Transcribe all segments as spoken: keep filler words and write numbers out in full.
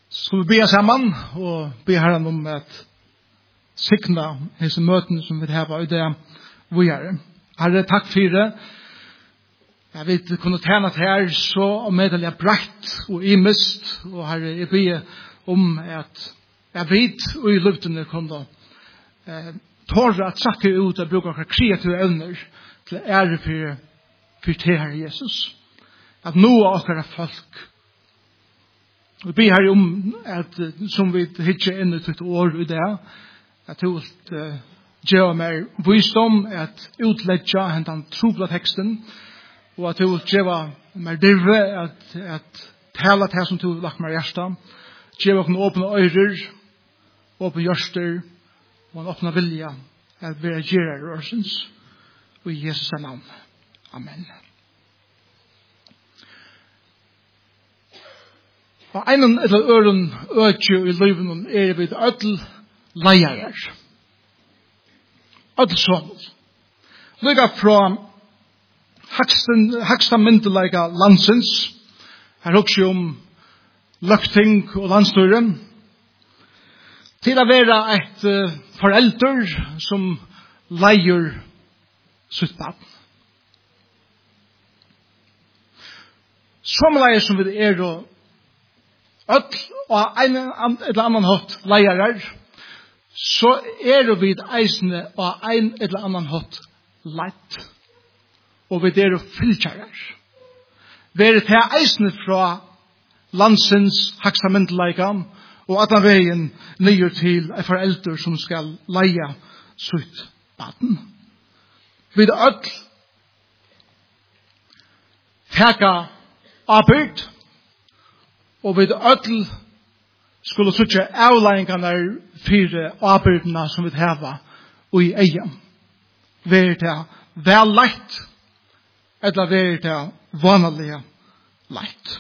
Så skal vi be sammen og be Herren om at sikna disse møtene som vi har i det vi gjør. Herre, takk for det. Jeg vet kunne tjene til her så og medelig brett og imist. Og Herre, jeg ber om at jeg vet og i luftene kunne eh, tåre at sakke ut og bruke akkurat kreative evner til ære for, for til Herre Jesus. At nå akkurat folk vi ber her om at som vi hittar inn i et år i det at du vil uh, gjøre mer visdom at utledja hentan trobla teksten og at du vil gjøre mer dirve at, at tala til som du vil lagt mer hjärsta gjøre okken åpne øyrer åpne hjørster og en åpne vilja at vi er gjøre rørsens og i Jesus navn. Amen. Og einen eller øren økje i liven er vi ødel leier. Ødel sånn. Lyga fra haksta myndelega landsens. Her også om løkting og landstyren. Til å være et uh, forelder som leier sitt barn. Som leier som vi er og öll og ein eller annan hatt leiarar, så er vi eisne og ein eller annan hatt leit. Og vi er fylkjarar. Vi er til eisne fra landsens hakstamentleikam, og at han veien nye til en forelder som skal leia sitt baden. Vi er öll teka avbyrd, og vi ødel skulle søtje avleggene fire avbyrdene som vi hava og i egen. Vær det vel leit, eller vær det vanlige leit.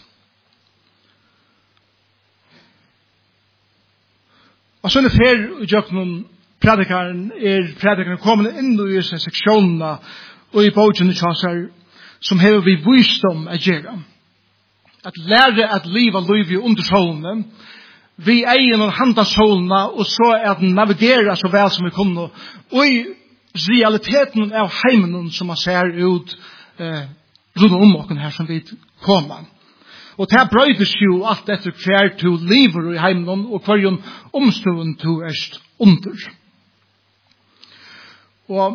Og sånn er fer i jøkken predikaren er predikaren kommende inn i disse seksjonene og i bøkene kjasser som hever vi visdom å gjøre. At lære at liva liv under solene, vi egen og handa solene, og så at navigera så vel som vi kunne, og i realiteten av heimen som man ser ut eh, rundt om oss her som vi kommer. Og det brøydes jo alt etter hver to liver i heimen, og hver omstående to erst under. Og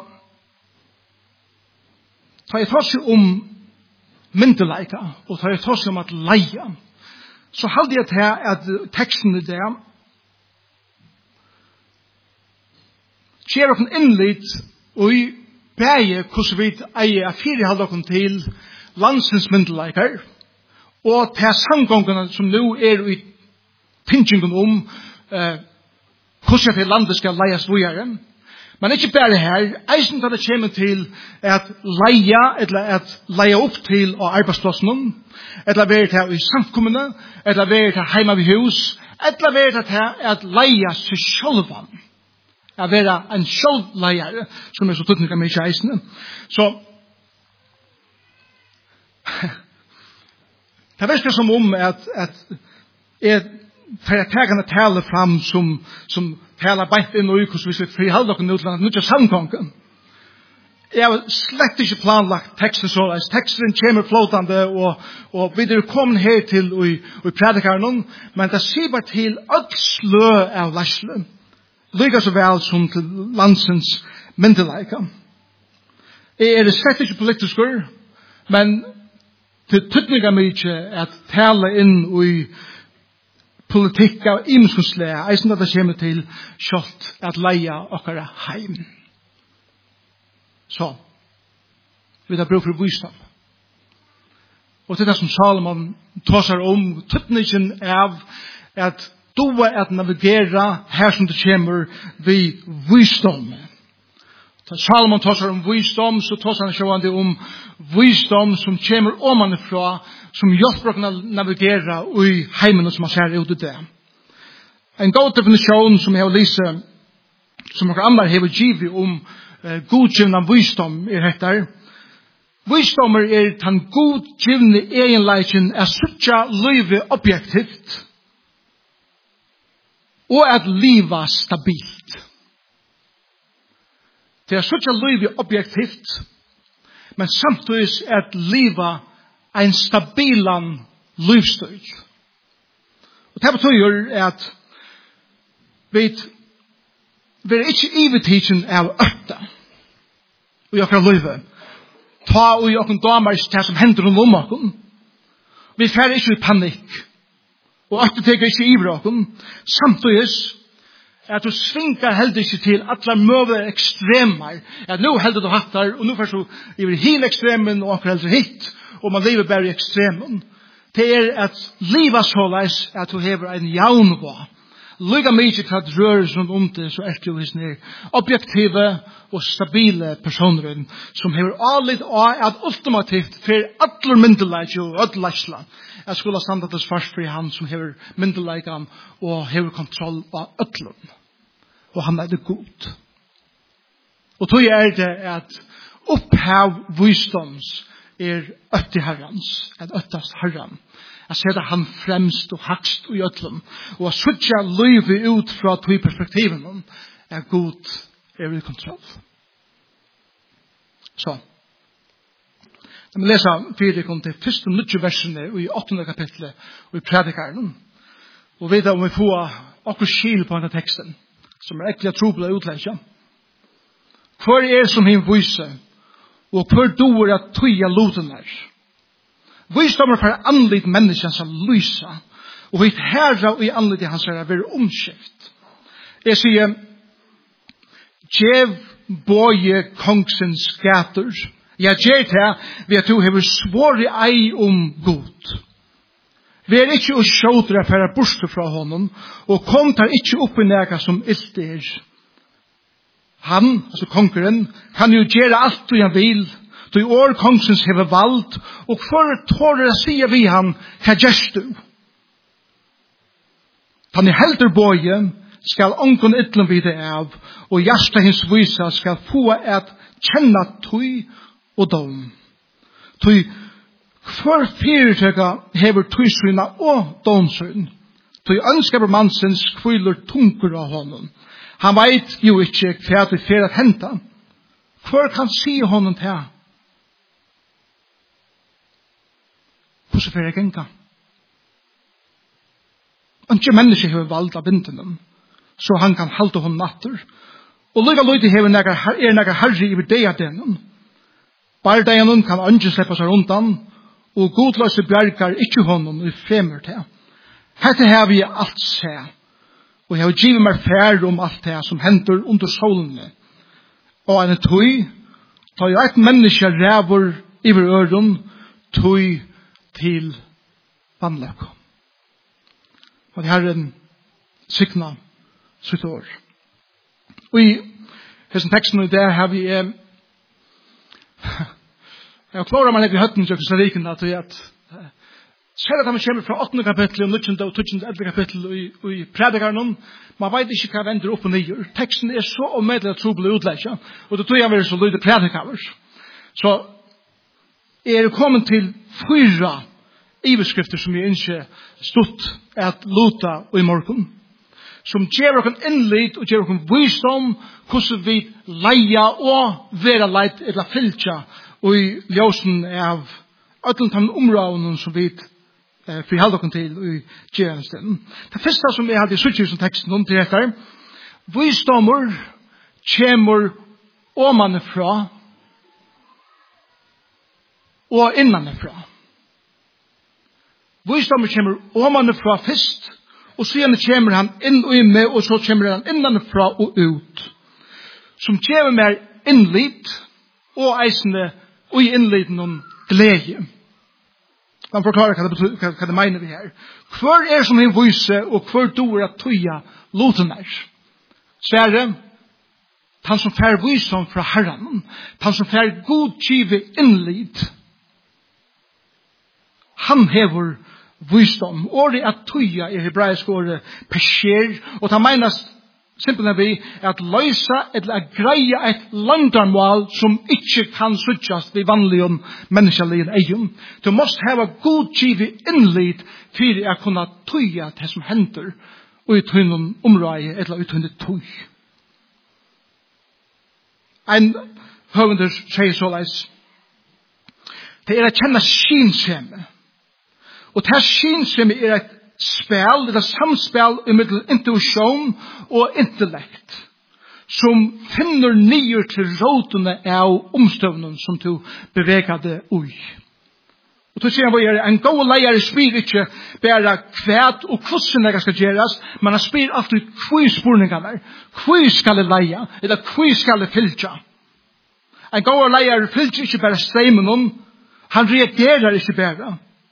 da jeg tar seg om myndeleika, og tar jeg tar seg om at leia, så halde jeg til at teksten i det skjer okken innlitt og i bæge hvordan vi eier at fire halde okken til landsens myndeleikar og til samgångene som nå er i tingingen om eh, hvordan til landet skal leias vågjere. Men ikke bare her, eisen til det kommer til at leia, eller at leia opp til å arbeidsplassen, eller være til i samkommende, eller være til heima ved hus, eller være til at leia seg sjølvan. At være en sjølvleier, som er så tydelig med eisen. Så, det virker som om at, at er for jeg tar henne tale fram som, som taler beint inn og ukos hvis vi fri halde dere nå til at nødja samkongen. Jeg har slett ikke planlagt teksten så leis. Teksten kommer flåtande og, og vi er kommet her til og, og predikaren, men det sier bare til alt slø av lesle. Lyga så vel som til landsens myndeleika. Jeg er slett ikke politiskur, men til tydninga mykje at tale inn og i politikk av imenskunslega, eisen at det kommer til kjøtt at leia okkara heim. Så, vi har brug for visdom. Og til det som Salomon tåsar om, tøtningen av at doa at navigera her som det kommer vi visdom. Da Salomon tåsar om visdom, så tåsar han sjående om visdom som kommer omanifra, som hjelper å navigera i heimen som man ser ut i det. En god definisjon som jeg har lyst, som noen andre har givet om uh, godgivende visdom er dette. Visdommer er den godgivende egenleiken er suttja livet objektivt og at liva stabilt. Det er sånn at liv er objektivt, men samtidig at liva en stabilan livsstil. Og det betyr at vi vi er ikke ivetidsen av økta og jeg kan live. Ta og jeg kan damer ikke det som hender om oss. Vi fer ikke i panikk. Og økta teker ikke i bråken. Samtidig at du svinger heldig ikke til alle møve ekstremer. At nå heldig du hatt der, og nå først du i hele ekstremen og akkurat heldig hit. Og man lever bare i ekstremen. Det er at livet så leis at du hever en jaun på. Lyga mykje til at rører som om det, så er det jo sånne objektive og stabile personer som hever allit og at ultimativt for alle myndelige og ødeleisla jeg skulle standa til svars for han som hever myndelige og hever kontroll av ødelen. Og han er det god. Og tog er det at opphav visdoms er øtti herrans, at øttast herran. Jeg ser han fremst og hakst og gjøtlen. Og å switcha livet ut fra tog perspektiven er god er i kontroll. Så. Jeg vil lese fire kom til første nødje versene i åttende kapitlet og i predikaren. Og vite om vi får akkur skil på denne teksten som er ekkert trobelig utleggja. Hvor er som hin vise og hvor doer at tøya loten er. Visdommer for anlitt menneskene som lysa, og hitt herra og i anlitt hans er være omskift. Jeg sier, djev boje kongsens gater, jeg gjør det ved at du hever svår i ei om god. Vi er ikke å sjådre for å borste fra honom, og kom tar ikke opp i nega som ilt er. Han, altså kongeren, kan jo gjøre alt du han vil, du i år kongsens hever vald, og for tårer å sige vi han, hva gjørs du? Han i helder boje, skal ongen ytlen vide av, og hjärsta hins visa skal få et kjenne tøy og dom. Tøy, for fyrirtøyga hever tøysryna og domsryn. Tøy ønskaper mansens kviler tunker av honom. Han veit jo ikke hva det fer at henta. Hvor kan si honom til? Hvordan fer jeg genga? Ikke mennesker hever valgt av bindenen, så han kan halte honom natter. Og lykka løyde hever er nega herri i det av denen. Bare denen kan ikke slippe seg undan, og godløse bjergar ikke honom i fremer til. Hette har vi alt se, og jeg har givet meg fær om alt det som hender under solene. Og en tøy, tar jo et menneske ræver iver øren, tøy til vannløk. Og det her er en sykna sitt år. Og i hessen teksten i det har vi eh, jeg klarer meg ikke i høtten til å riken at jeg ser at han kommer fra åttende kapittel og nødvendig og tøtjende eldre kapittel i, i predikaren. Man vet ikke hva vender opp og nyer. Teksten er så omedelig trobelig utlegget, og det tror jeg vil så lyde predikaren. Så er det kommet til fyra iveskrifter som jeg ikke stått at luta og i morgen. Som gjør oss innlitt og gjør oss visdom hvordan vi leia og være leit eller fylkja og i ljósen av öllum områden som vi eh, for halda oss til i tjenesten. Det første som jeg hadde i suttje som teksten om til dette visdommer kommer omanifra og innanifra. Visdommer kommer omanifra først, og så kommer han inn og inn med, og så kommer han innanifra og ut. Som gjør mer innlitt, og eisende, og i innliten om glede. Man forklarer hva det, hva, hva det mener vi her. Hvor er som en vise, og hvor doer at tøya loten er? Sverre, han som fær visom fra Herren, han som fær godgive innlit, han hever visdom. Året at tøya er hebraisk året pesjer, og det menes simpelthen vi at løysa eller at greia et landarmål som ikke kan suttjast ved vanlige menneskelige egen. Du måste hava godgivet innlit for å kunne tøya det som hender og i tøynen område, eller i tøynen tøy. En høvender sier såleis, det er å kjenne skinskjemme. Og det skinskjemme er et spel, det er samspel i middel intuition og intellekt, som finner nye til rådene av omstøvnen som du beveger det ui. Og så sier han, er en god leier spyr ikke bare kvæt og hvordan det skal gjøres, men han spyr alltid hva spurningene er. Hva skal det leie, eller hva skal det fylke? En god leier fylker ikke bare streimen, han reagerer ikke bare.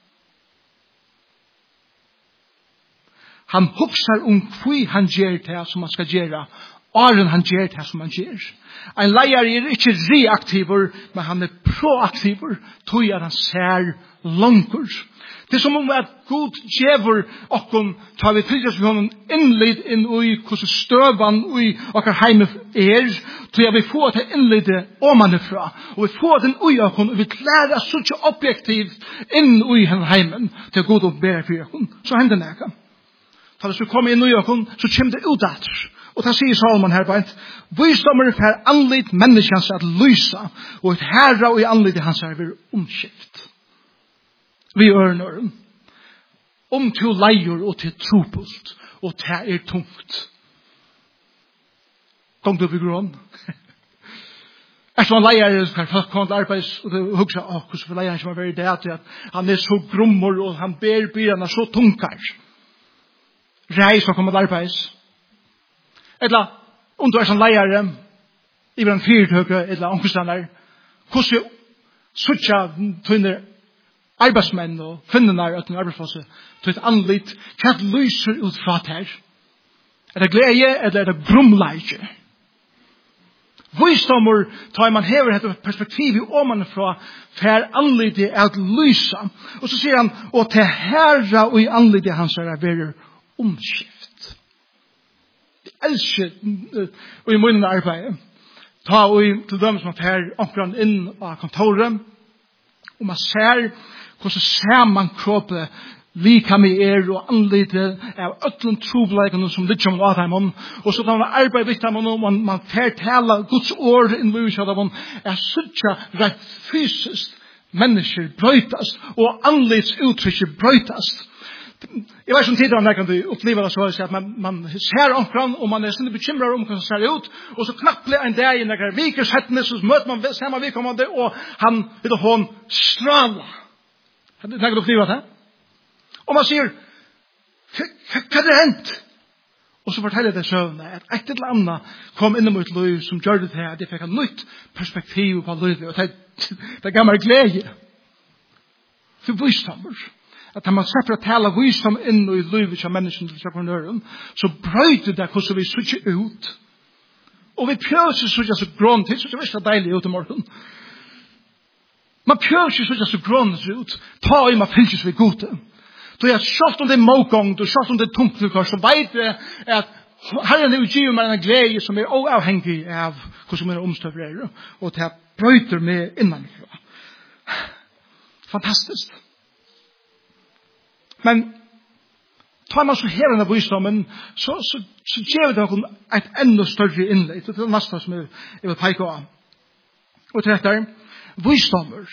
Han husker om hva han gjør det som han skal gjøre, Åren han gjør det som han gjør. En leier er ikke reaktiver, men han er proaktiver, tog at han ser langer. Det er som om at Gud gjør okken, tar vi tilkast vi honom innlid inn i hvordan støvan i okker heime er, tog at vi får det innlidet omanifra, og vi får den ui okken, og vi lærer så ikke objektivt inn i henne heimen, til Gud å bære for okken. Så hender det ikke. Så hvis vi kommer inn i okken, så kommer det ut etter. Og det sier Salomon her på en, visdommer for anlitt menneskens at lysa, og et herra og i anlitt hans er vi omskift. Vi ørner om til leier og til trupult, og det er tungt. Kom du opp i grunn? Er som en leier for folk kommer til arbeids, og du husker, åh, hvordan for leieren som er veldig det, at han er så grummer, og han ber byrene så tunkar. Reis og kommer til arbeids. Eller om du er som leiere i en fyrtøke eller omkostnader, hvordan suttja tøyner arbeidsmenn og kvinner og den arbeidsplasse til et anlitt, hva lyser ut fra her? Er det glede eller er det grumleike? Visdommer tar man hever et perspektiv i omanfra for anlitt er at lysa. Og så sier han, og til herra og i anlitt hans er det omskift. Elsker og i munnen arbeid. Ta og til dem som er omkring inn av kontoret, og man ser hvordan ser man kroppet lika med er og anlitet av øtlen trobleikene som ligger om av dem, og så tar man arbeid vidt dem, og man, man forteller Guds ord inn i av dem, er sånn rett fysisk mennesker brøytast, og anlits uttrykket brøytast. Jeg vet som tidligere når kan du oppleve det så at man, man ser omkring og man er sånn bekymret om hvordan det ser ut og så knappt blir en dag i når vikers hettene så møter man samme vikkommende og han vil ha en strala. Når kan du oppleve det? Og man sier hva er det hent? Og så forteller det søvnene at et eller annet kom inn mot liv som gjør det til at jeg fikk et nytt perspektiv på livet og det, det gav meg glede. For visdommer. At man slipper å tale visdom inn i livet som mennesken til entreprenøren, så brøyter det hvordan vi sitter ut. Og vi prøver ikke sitte så grønn til, så det er virkelig deilig ut i morgen. Man prøver ikke sitte så grønn ut, ta i man fylkes vi gode. Så jeg selv om det er mågång, og selv om det er tungt, så vet jeg at Herren er utgiver meg en glede som er avhengig av hvordan mine omstøver er, og det brøyter meg innanfra. Fantastisk. Men tar man så hele denne visdommen, så, så, så gjør det noen et enda større innlegg. Det er det neste som jeg, jeg vil peke av. Og til dette, visdommer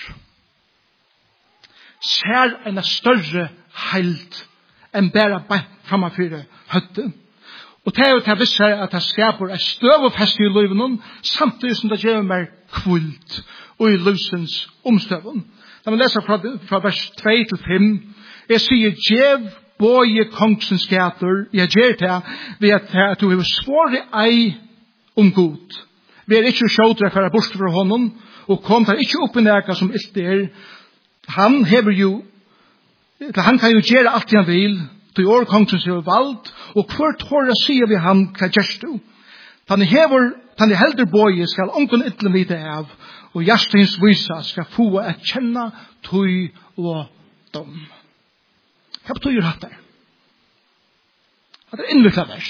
ser en større heilt enn bare framfyrer høtten. Og det er jo til å visse at det skaper et støv og fest i livet, samtidig som det gjør mer kvult og i livsens omstøven. Da man leser fra, fra vers to til fem, jeg sier, «Gjev båje kongsens gater, jeg gjør det, ved at, at du har svåret ei om god. Vi er ikke sjådre for å borste fra honom, og kom der ikke opp i næka som ilt er. Han hever jo, han kan jo gjøre alt han vil, du gjør kongsens er valgt, og hvert hårda sier vi han, hva gjørs du? Han hever, han helder båje skal ongen ytlen vite av, og hjertens visa skal få et kjenne, tøy og dom. Hva betyr dette? Det er innviklet vers.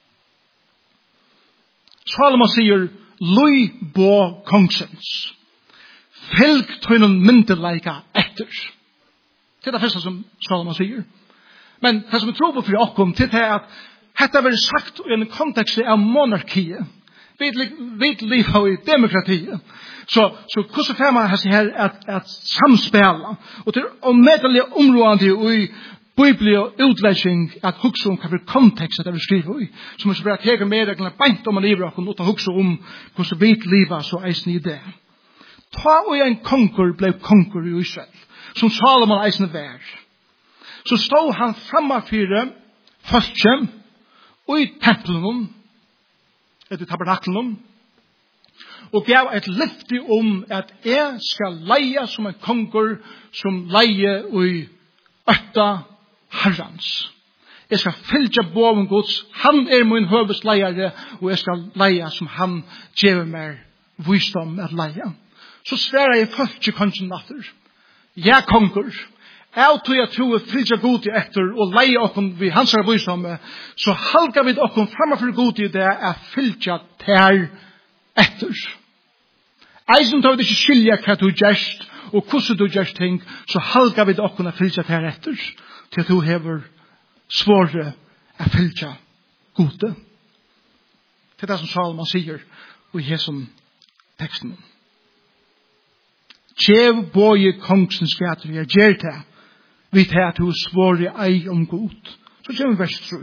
Salomon sier, «Lui bo kongsens, fylg tøynen myndeleika etter». Det er det første som Salomon sier. Men det som er tro på for åkken, til det er at Hetta var sagt i en kontekst av monarki. Vi vet livet i demokrati. Så, så hvordan får man her at, at samspela? Og det er omedelig områdende i Bibelen og utlegging at hugsa om hva for kontekst det vi skriver i. Som er bare tega med reglene beint om man lever og kan hugsa om hvordan vi livet så eisen i det. Ta og en konkur ble konkur i Israel, som Salomon eisen vær. Så stod han frammafyre folket og i tempelen, etter tabernaklen, og gav et løfte om at jeg skal leie som en konkur som leie i øtta herrans. Jeg skal fylgja boven Guds, han er min høvesleiere, og jeg skal leie som han gjør meg visdom at leie. Så sverar jeg folk i kongen natter. Jeg konkur. Jeg tror jeg tror fylgja god i etter og leie okkom vi hans er visdomme, så halga vi okkom framfor god i det er fylgja ter etter. Eisen tar vi ikke skilja hva du gjerst og hvordan du gjerst ting, så halga vi okkom a fylgja ter etter til at du hever svåre a fylgja gode. Det er det som Salomon sier i hesson teksten. Tjev boi kongsens gater, jeg gjer det, vi tar at du svåre ei om god. Så kommer vi vers tru.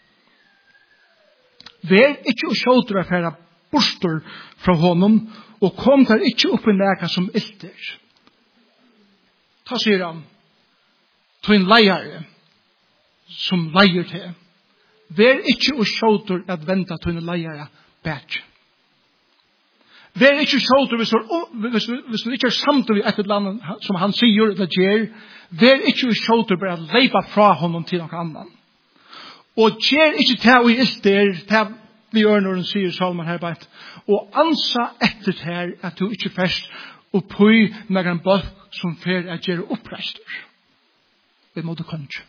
Vær ikke og sjåter af herra bostor fra honom, og kom der ikke opp i nega som ilter. Ta sier han, to en leiare, som leier til. Vær ikke og sjåter at venta to en leiare bætje. Vær ikke sjåter hvis, hvis, hvis du ikke er samt i et eller annet som han sier eller gjør. Vær ikke sjåter bare å leipa fra honom til noen annan. Og gjør ikke til å ilter, til vi gjør når han sier Salman her bare, og ansa etter her at du ikke først oppi noen bølg som fer at gjøre opprester. Vi måtte kanskje.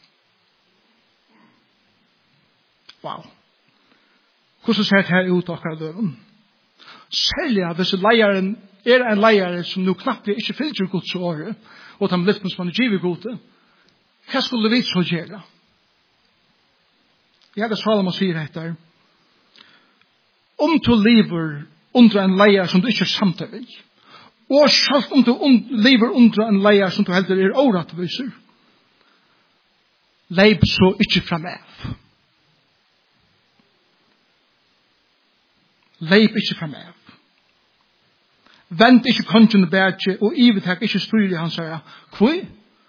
Wow. Hvordan ser det her ut akkurat døren? Særlig hvis leieren er en leier som nå knapt ikke fylgjer Guds åre, og de lyftene som han er givet gode, hva skulle vi så gjøre? Jeg hadde Salomon sier etter, om du lever under en leier som du ikke er samtidig, og selv om du lever under en leier som du heldur er åretviser, leib så ikke framav. Leip ikke framav. Vent ikke kongen og bætje, og ivetak ikke styr i hans herre. Hvor?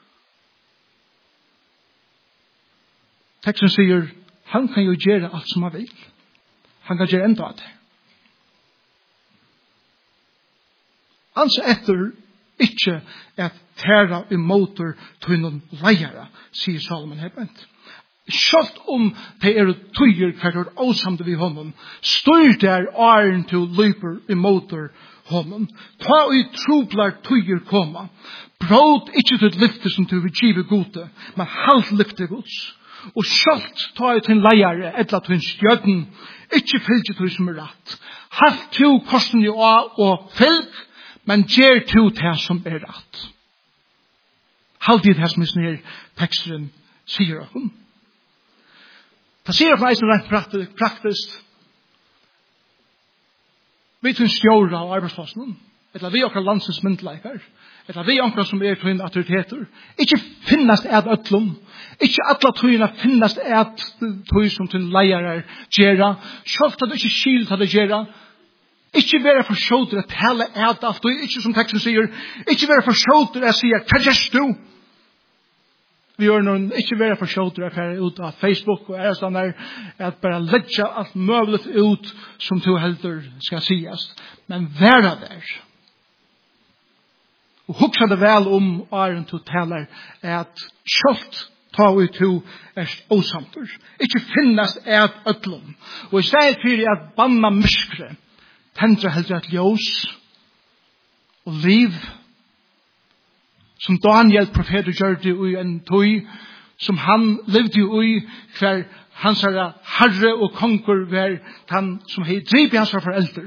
Teksten sier, han kan jo gjøre alt som han vil. Han kan gjøre enda av det. Han ser etter ikke at tæra i motor til noen leiere, sier Salomon hebent. Sjalt om det er tøyer hver er åsamte vi honom, styr der æren til løyper i motor honom. Ta og i troblar tøyer koma. Bråd ikke til lyfte som du vil give gode, men halvt lyfte gods. Og sjalt ta i til leiere, etla til en stjøden, ikke fylgje til som er rett. Halvt to korsen i å og fylg, men gjer to det som er rett. Halvt i det som er snir teksten sier hun. Det sier for meg som rent praktisk. Vi tog en stjåra av arbeidsplassen, eller vi akkurat landsens myndleikar, eller vi akkurat som er tog autoriteter. Ikke finnast et øtlom, ikke alle togene finnast et tog som til leirer gjerra, selv at det ikke skil til det gjerra, ikke være for sjåter at hele et alt, og ikke som teksten sier, ikke være for sjåter at sier, hva gjør du? Vi gjør noen ikke være for sjåter her ut av Facebook og er sånn der at bare legge alt møvlet ut som to helter skal sies. Men være der. Og hukse det vel om åren to taler at sjålt ta vi to er osamter. Ikke finnes et øtlom. Og i stedet for at banna myskre tendre helter et ljós og liv som Daniel profeter gjør det i en tøy, som han levde i, hver hans herre og konger var han som hei driv i hans foreldre.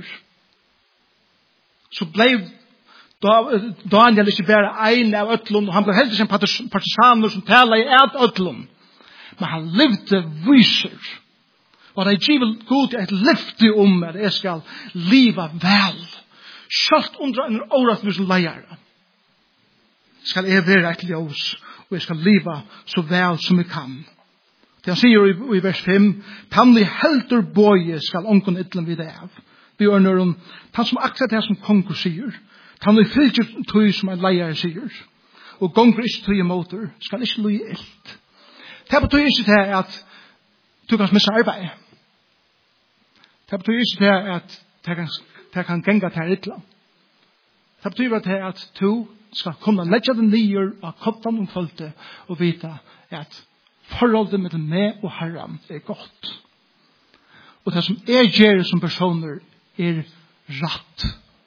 Så ble Daniel ikke bare en av øtlund, og han ble heldig som partisaner som taler i et øtlund. Men han levde viser Og det er givet god et løfte om at jeg skal leve vel. Kjølt under en åretvis leier. Skal jeg være et ljøs, og jeg skal leve så vel som jeg kan. Det han sier i, i vers fem, «Tannig helter bøye skal ongen ytlen vid av». Vi gjør når hun, han som akkurat det som konger sier, tannig fylgjer tøy som en leier sier, og gonger ikke tøy motor, skal ikke løye ilt. Det betyr ikke til at du kan missa arbeid. Det betyr ikke til at det kan, det kan genga til ytla. Det betyr til at du skal kunne leggja det nyer av koppan om kvölde og vita at forholdet mellom meg og Herren er godt. Og det som jeg gjør som personer er rett.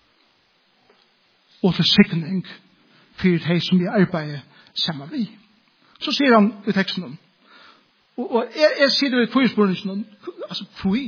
Og til sikning for de som jeg arbeider sammen vi. Så sier han i teksten. Og, og jeg, jeg sier det i forespørelsen. Altså, fui.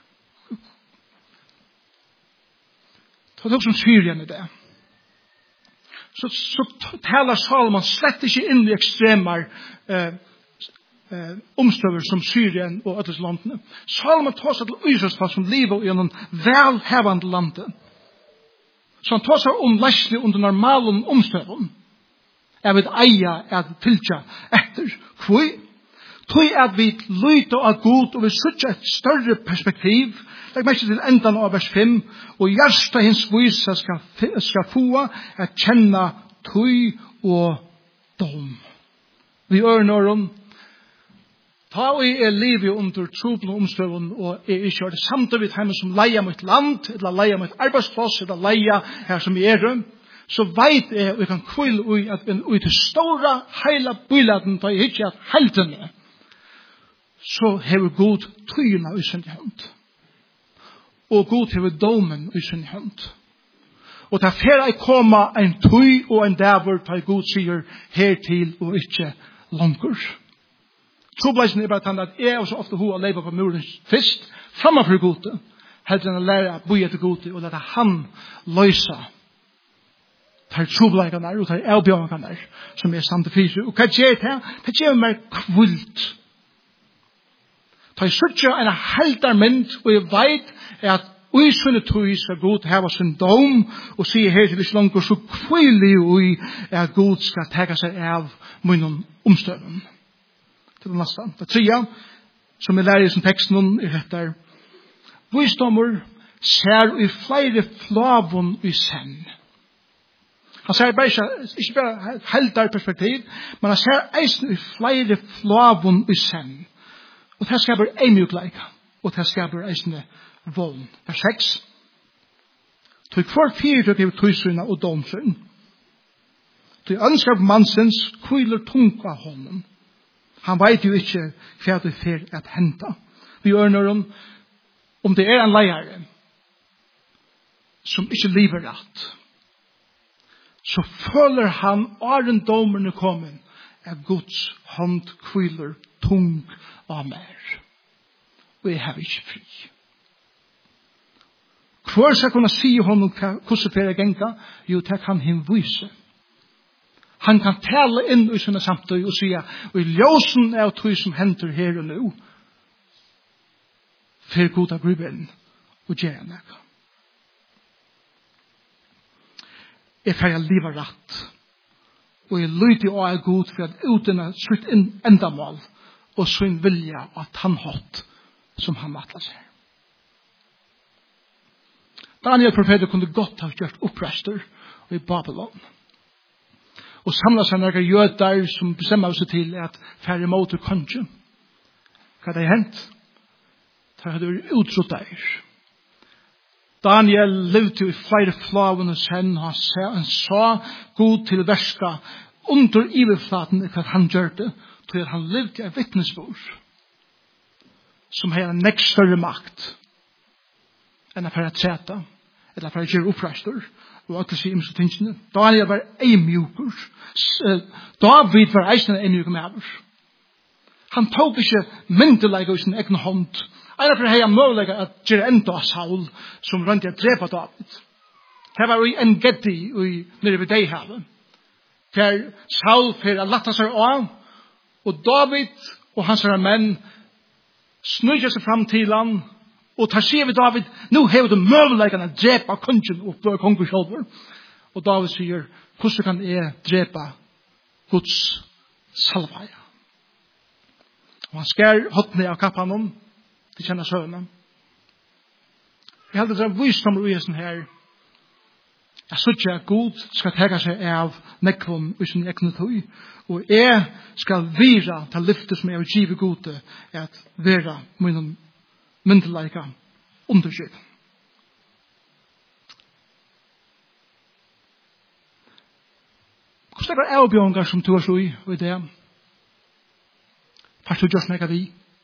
Det er også som Syrien i det. Så, så taler Salomon slett ikke inn i ekstremer eh, eh, omstøver som Syrien og ødels landene. Salomon tar seg til Israelsfall som lever i en velhevende landet. Så han tar seg om leslig under normale omstøver. Jeg vet eia at tilkja etter. Hvor? Tøy at vi lyter av god og vi sutter et større perspektiv. Legg meg til endan av vers fem. Og hjersta hins vise skal, skal få at kjenne tøy og dom. Vi gjør når hun ta og jeg er livet under troblende omstøven og jeg ikke gjør det samtidig hjemme som leier mot land, eller leier mot arbeidsplass, eller leier her som jeg er. Så vet jeg og jeg kan kvile ui at ui til store heila byladen da jeg ikke at heltene så hever god tøyene i sin hånd. Og god hever domen i sin hånd. Og det er fer jeg koma en tøy og en dæver da god sier hertil og ikke langer. Trobleisen er bare tannet at jeg også ofte hoa leiva på muren først, framfor gode, heller enn å lære å bo etter gode og lette han løse tar trobleikene og tar avbjørnene som er samt fysisk. Og hva gjør det? Det gjør meg kvult. Ta i suttje en heldarmynd, og jeg vet at ui sunne tøy skal god heva sin dom, og sier her til ikke langt, så kvile ui at god skal tega seg av munnen omstøven. Til det neste. Det tredje, som jeg lærer i sin teksten, er dette. Visdommer ser i flere flavon i senn. Han ser bare ikke, ikke bare heldar perspektiv, men han ser eisen i flere flavon i senn. Og det skaper en mjukleika. Og det skaper eisen volden. Vers seks. Tog hver fire til tøysynene og domsyn. Tog ønsker mannsens kviler tung av hånden. Han vet jo ikke hva det er for at hente. Vi gjør når om, om det er en leiere som ikke lever rett, så føler han åren domerne kommer at Guds hånd kviler tung av mer. Og jeg har ikke fri. Hvor skal jeg kunne si honom hvordan det er genga? Jo, det kan han vise. Han kan tale inn i sine samtøy og sige, og i ljósen av tøy som henter her og nå, for god av gruben og gjøre meg. Jeg får jeg livet rett, og jeg lyder og er god for at uten å slutte inn endamål, og sin vilja at han hatt som han matler seg. Daniel profeter kunne godt ha gjort opprester i Babylon. Og samla seg noen jøder som bestemmer seg til at færre mot kongen. Hva det hendt? Det hadde vært utrott der. Daniel levde i flere flavene sen, han sa, han sa god til verska under iverflaten hva han gjør det, til at han levde i et vittnesbord som har en nekst større makt enn å fære treta, eller fære gjøre opprester, og alt det sier imens og tingene. Daniel var en mjukur. David var eisen en mjukur med oss. Han tok ikke myndelaget i sin egen hånd. Einar for hei han mulig at gjøre enda Saul som rønte å drepa David. Det var i en geddi nere ved Deihavet. Der Saul for å latta seg av, og David og hans menn snøyja seg fram til han, og tar sier vi David, nå har du møveleggen å drepa kongen og for kongen selv. Og David sier, hvordan kan jeg drepa Guds salvaja? Og han skær hottene av kappan om, til kjenne søvnene. Jeg heldur det er visdommer i hessen her. Jeg synes at Gud skal tega seg av nekvom i sin egne tøy. Og jeg skal vira til lyftet som jeg vil give gode at vera min myndelaika underskyld. Hvordan er det avbjørnger som du har så i og i det? Først du gjør snakka vi?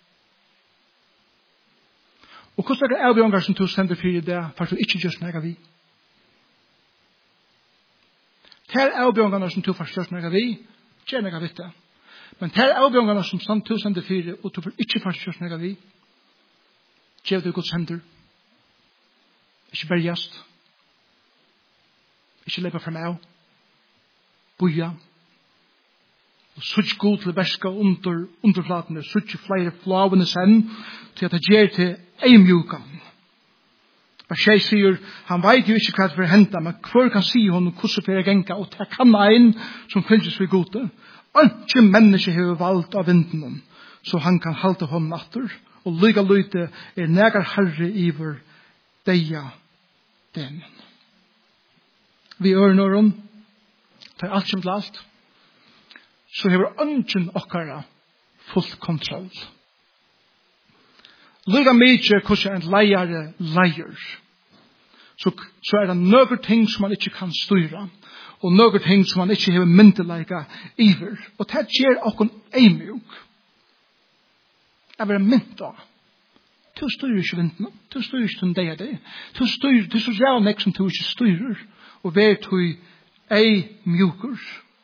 Og hvordan er det avbjørnger som du sender for i det? Først du ikke gjør snakka vi? Ter avbjørngarna som du først gjør snakka vi, gjør snakka vitt det. Men ter avbjørngarna som du sender for og du ikke først gjør snakka vi, gjør det Guds hender. Ikke bergjast. Ikke lepa frem av. Boja. Og sutt god til verska under underflatene, sutt flere flavene sen, til at det gjør til eimjukan. Og Sjei sier, han vet jo ikke hva det for henta, men hver kan si hon hvordan for jeg genka, og det kan ein som fylses for gode. Ikke menneske har valgt av vinden, så han kan halte hånden natter, og lyga lyte er negar herre iver deia den. Vi ørnåren, det er alt som til alt, så hever ønsken okkara full kontroll. Lyga mykje hvordan en leiare leier, så, så er det noen ting som man ikke kan styre, og noen ting som man ikke har myndelaga iver. Og det gjør okkon eimjuk. Jeg vil mynd av. Du styrer ikke vintene, du styrer ikke den deg deg. Du styrer, du styrer av nek som du ikke styrer, og vet du ei mjukur.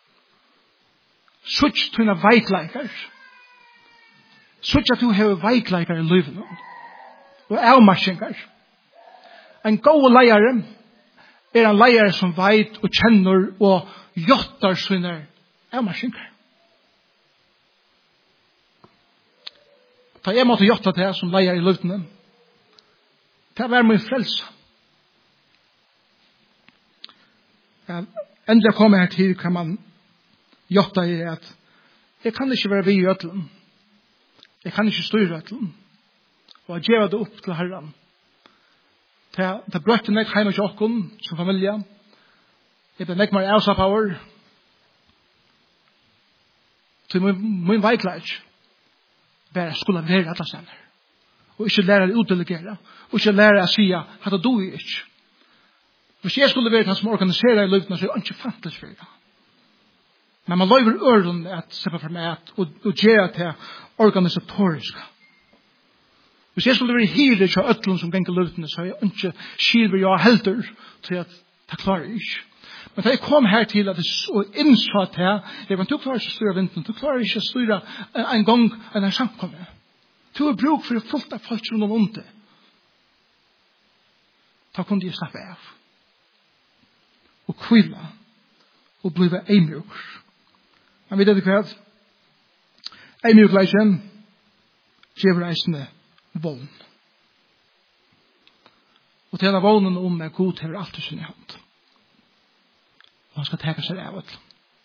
Sutt tuna veikleikar. Sutt at du har veikleikar i livet nå. Og avmarsingar. En god leiare er en leiare som veit og kjenner og gjottar sine avmarsingar. Da jeg måtte gjotta det som leiare i livet, det var min frelse. Ja, endelig kommer her til kan man gjotta i at jeg kan ikke være vi i øtlen. Jeg kan ikke styre øtlen. Og jeg gjør det opp til Herren. Det er brøtt nek hjemme til okken som familie. Jeg ble nek mer Elsa Power. Til min veiklæg var jeg skulle være alle steder. Og ikke lære å utdelegere. Og ikke lære å si at det du ikke. Hvis jeg skulle være den som organiserer i løpene, så er det ikke fantes for det. Men man løyver øren at se på for meg og, og gjøre til organisatoriske. Hvis jeg skulle være hyre til øtlen som ganger løpene, så er jeg ikke skilver jeg helter til at det klarer jeg ikke. Men da jeg kom her til at jeg innså at jeg, jeg var, du klarer ikke å styre vinden, du klarer ikke å styre en gang en her samkommet. Du har bruk for å fullt av folk rundt om onde. Da kunne jeg slappe av. Og kvile. Og blive eimjøk. Men vet du hva? Eimjøkleisen gjør reisende vågn. Og til denne vågnen om er god til alt i sin hand. Og han skal teka seg av det.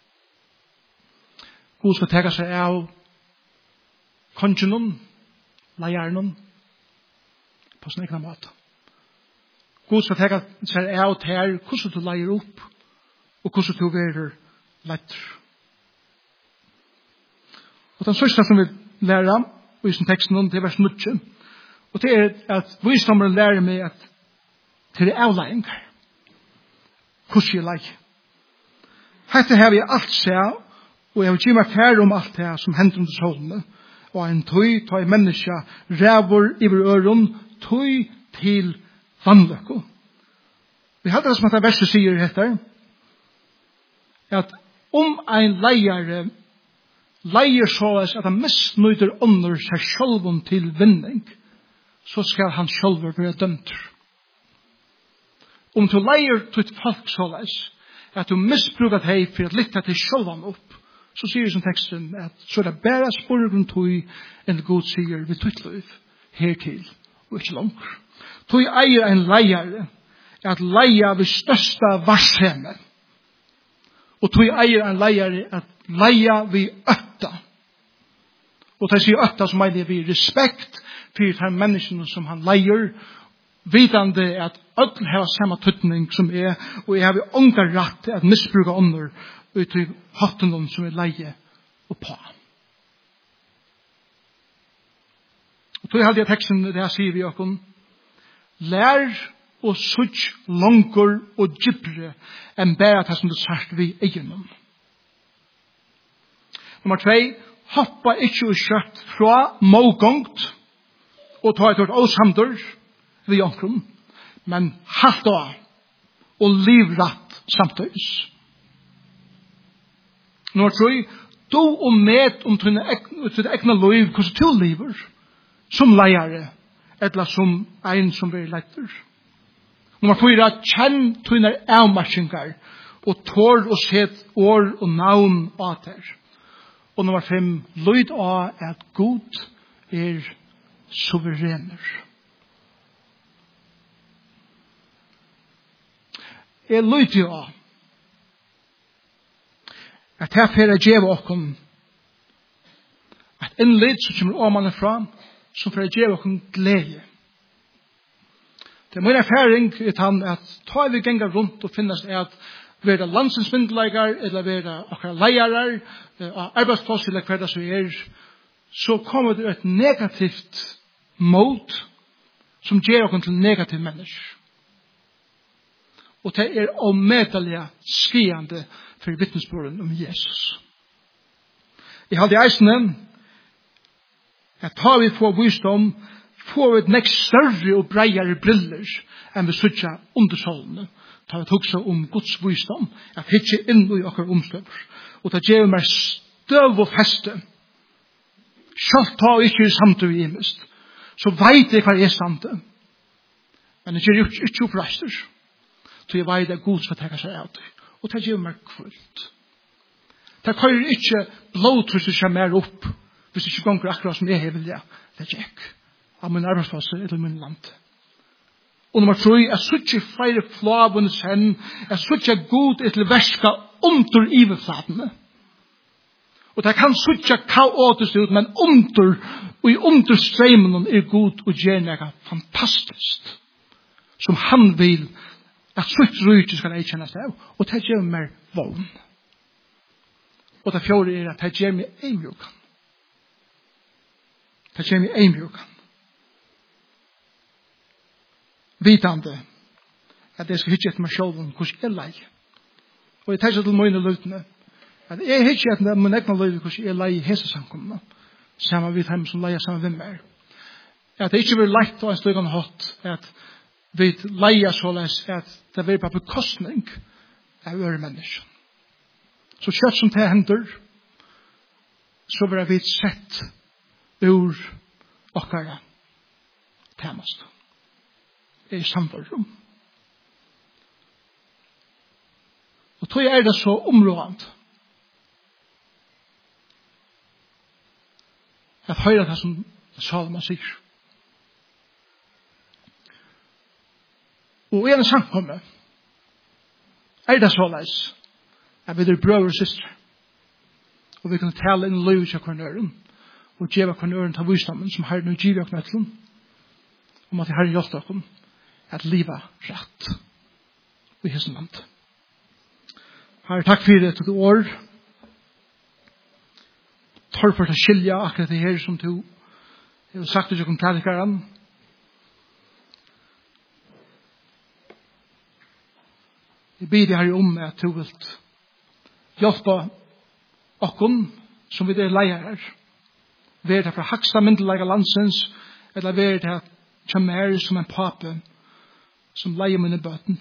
God skal teka seg av kongen, leieren, på sin egen måte. God skal teka seg av til hvordan du leier opp, og hvordan du verer letter. Og den sørste som vi lærer i sin teksten, det er vers nutje. Og det er at vi stammer lærer meg at det er avlegging. Hvordan jeg leier. Hette har vi alt seg, og jeg vil gi meg færre om alt det som hender under solene. Og en tøy, tøy menneske, rævor iver øren, tøy til vannløkko. Vi hadde det som at det verste sier etter, at om en leiere leier så at han misnøyder under seg selv til vinning, så skal han selv være dømt. Om du leier til et folk så leis, at du misbruker deg for å lytte til sjølvan opp, så sier som teksten at så er det bare spørren tog en god sier vi tøytløy hertil og ikke langt. Tog eier en leier at leia vi største varshemme. Og tog eier en leier at leia vi øtta. Og til å si øtta så mener vi respekt for de menneskene som han leier, vidande at ødel har samme tøtning som er, og jeg har vi ångar rett til at misbruke ånder ut i hatten som er leie og på. Og tog halde jeg teksten, det her sier vi okkur, lær og sutt langer og gybre enn bare det som du sagt vi egenom. Nummer tvei, hoppa ikkje og kjøtt fra målgongt og ta et årt åsamdur vi omkron, men halt av og livratt samtidig. Nummer tre, du og med om til det egna liv, hvordan du lever, som leiare, eller som ein som blir leiter. Nummer fyra, kjenn tøyne avmarsingar, og tår og set år og navn av der. Og nummer fem, lyd av at god er suverener. Jeg lyd av at her fyrir djeva okkom at innlid som kommer åmanne fram som fyrir djeva okkom glede. Det er min erfaring er han at ta vi gengar rundt og finnes at vera landsens myndeleigar eller vera okkar leiarar av arbeidsplass eller hver som er så kommer det et negativt mot som gjør okkom til negativ mennesker. Og det er omedelig skriande for vittnesbyrden om Jesus. Jeg hadde eisene at tar vi få visdom, får vi et nekst større og breiere briller enn vi sutja under solene. Tar vi tog seg om Guds visdom, at hitje inn i okker omstøver. Og det gjør meg støv og feste. Selv tar vi ikke samtidig i mist. Så veit jeg hva jeg er samtidig. Men det gjør ikke, ikke opprester. Så jeg vet at Gud skal tenke seg av det. Og det gjør meg kvult. Det kører ikke blodtrykket seg mer opp hvis det ikke gonger akkurat som jeg vil det. Det er ikke av min arbeidsplass eller min land. Og nummer tre, jeg synes ikke flere flavene sen, jeg synes ikke god etter verska under iverflatene. Og det kan synes ikke kaotisk ut, men under, og i understremen er god og gjerne fantastisk. Som han vil at sutt rujt skal jeg kjenne seg av, og det gjør meg vogn. Og det fjorde er at det gjør meg eimjukan. Det gjør meg eimjukan. Vitande at jeg skal hitje etter meg selv om hvordan jeg leier. Og jeg tenker til mine løtene at jeg hitje etter min egna løyde hvordan jeg leier hese samkomne sammen med dem som leier sammen med meg. At det ikke blir leit og en støygan hatt at vi leier såleis at det blir på bekostning av øre mennesker. Så kjøtt som det hender så blir vi sett ur okkara temast. Er samfunn. Og tog er det så områdant at høyre det som Salman sier. Og i en samfunn er det så leis at vi er brøver og systre og vi kan tale inn liv til kornøren og gjøre kornøren til visdommen som har noe givet og knøtlen om at jeg har gjort dere at livet rett i hessen land. Herre, takk for det til år. Takk for å skilje akkurat det her som du har sagt til dere predikeren. Jeg ber deg her om at du vil hjelpe okken som vi er leier. Vær det fra haksta myndelige landsens eller vær det kommer som en pape som leier mine bøten.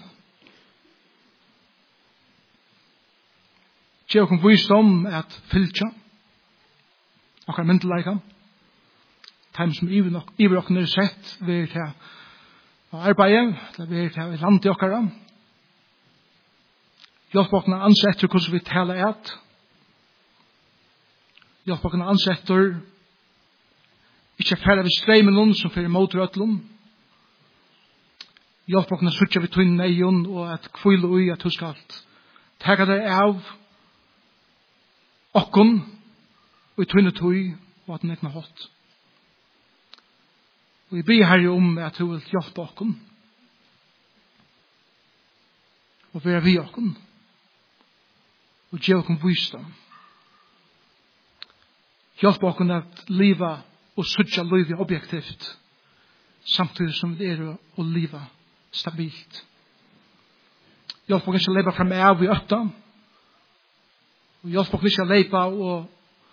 Gjør dere visdom at fylkja akkurat myndelige dem som iver dere er sett vær det arbeidet eller vær det land i dere. Hjelp dere ansett hvordan vi taler et Hjelp oss ansetter. Ikke færre ved streimen som fyrir motrøtlom. Hjelp oss suttje ved tunn eion og at kvile ui at du skal tega deg av okkon og i tunne tui og at den egna hot. Og vi ber herre om at du vil hjelpe okkon og være vi okkon og gjøre okkon visdom. Hjelp okkon at liva og suttja livet objektivt samtidig som det er å liva stabilt. Hjelp okkon ikke å leva frem av i øtta og hjelp okkon ikke å leva og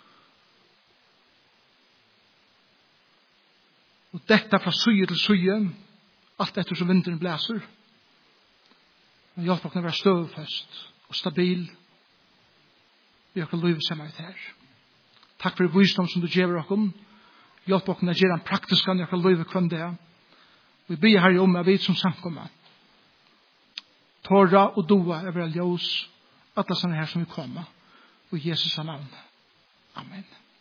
og dette fra syge til syge alt etter som vinteren blæser. Men hjelp okkon å være støvfest og stabil vi okkon livet sammen ut her. Takk for visdom som du gjør okkon. Hjelp okkon å gjøre en praktisk an i okkon livet kvann det. Vi ber herre om at vi som samkommer. Torra og doa er vel ljós. Alla sånne her som vi kommer. Og Jesus navn. Amen.